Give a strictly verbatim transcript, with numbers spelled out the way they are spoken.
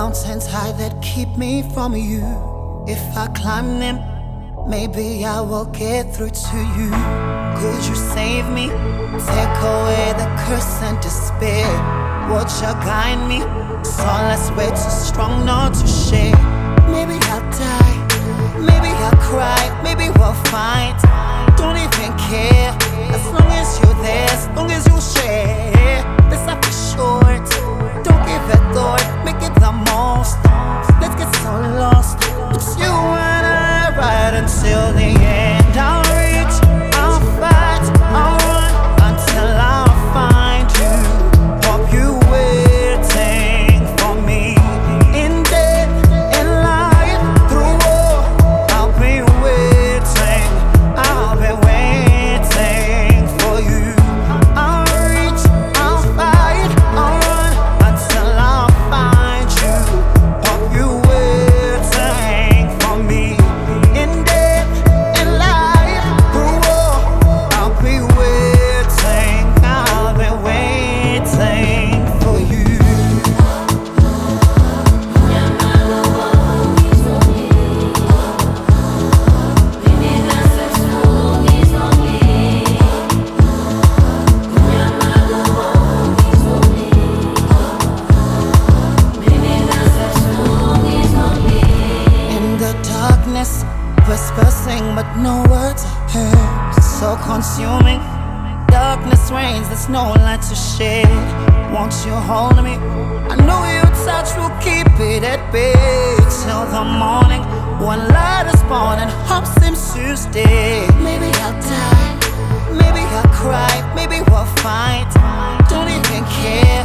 mountains high that keep me from you. If I climb them, maybe I will get through to you. Could you save me? Take away the curse and despair. Would you guide me? Soulless way too strong not to share. Maybe I'll die, maybe I'll cry, maybe we'll fight. Don't even care, as long as you're there, as long as you share. This life is short, don't give it thought, make it the most. Let's get so lost, it's you and I right until the end. I'll reach, I'll fight, I'll run until I find you. Hope you waiting for me in death, in life, through war. I'll be waiting, I'll be waiting for you. I'll reach, I'll fight, I'll run until I find you. Hope you waiting for me in death, in life, through war. I'll be waiting, I'll be waiting for you. In the darkness, whispers sing, but no words are heard. So consuming, darkness reigns, there's no light to share. Won't you hold me? I know your touch will keep it at bay till the morning. One light is born and hope seems to stay. Maybe I'll die, maybe I'll cry, maybe we'll fight. Don't even care.